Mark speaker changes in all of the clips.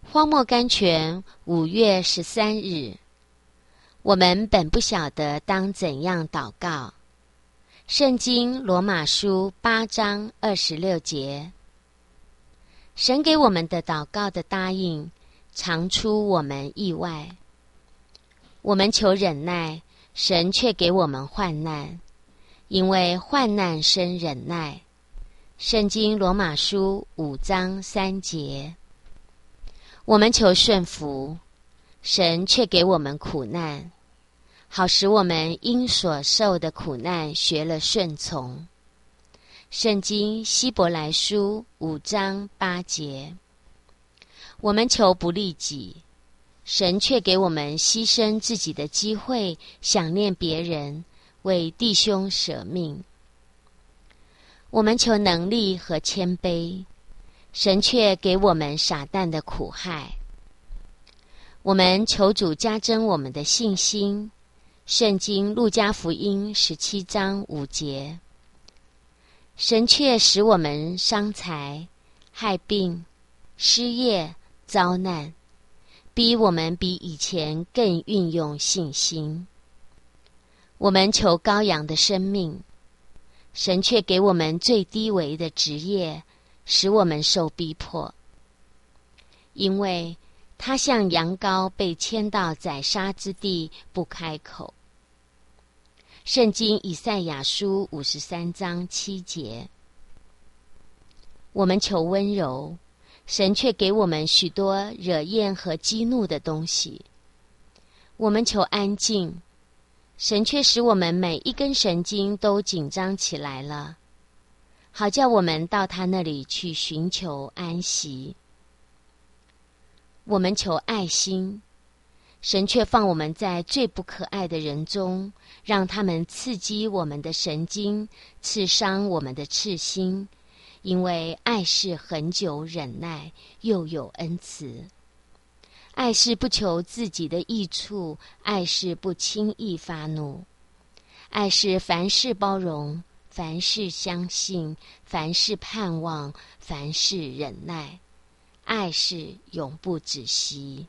Speaker 1: 荒漠甘泉5月13日，我们本不晓得当怎样祷告。圣经罗马书8章26节，神给我们的祷告的答应，常出我们意外。我们求忍耐，神却给我们患难，因为患难生忍耐。圣经罗马书5章3节。我们求顺服，神却给我们苦难，好使我们因所受的苦难学了顺从。圣经希伯来书5章8节。我们求不利己，神却给我们牺牲自己的机会，想念别人，为弟兄舍命。我们求能力和谦卑，神却给我们撒旦的苦害。我们求主加增我们的信心。圣经路加福音17章5节。神却使我们伤财、害病、失业、遭难，逼我们比以前更运用信心。我们求羔羊的生命，神却给我们最低微的职业，使我们受逼迫。因为他像羊羔被牵到宰杀之地，不开口。圣经以赛亚书53章7节。我们求温柔，神却给我们许多惹厌和激怒的东西。我们求安静，神却使我们每一根神经都紧张起来了，好叫我们到他那里去寻求安息。我们求爱心，神却放我们在最不可爱的人中，让他们刺激我们的神经，刺伤我们的赤心，因为爱是恒久忍耐，又有恩慈。爱是不求自己的益处，爱是不轻易发怒，爱是凡事包容，凡事相信，凡事盼望，凡事忍耐，爱是永不止息。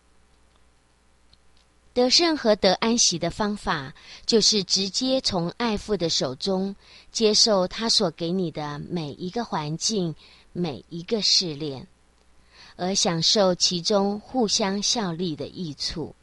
Speaker 1: 得胜和得安息的方法，就是直接从爱父的手中接受他所给你的每一个环境，每一个试炼，而享受其中互相效力的益处。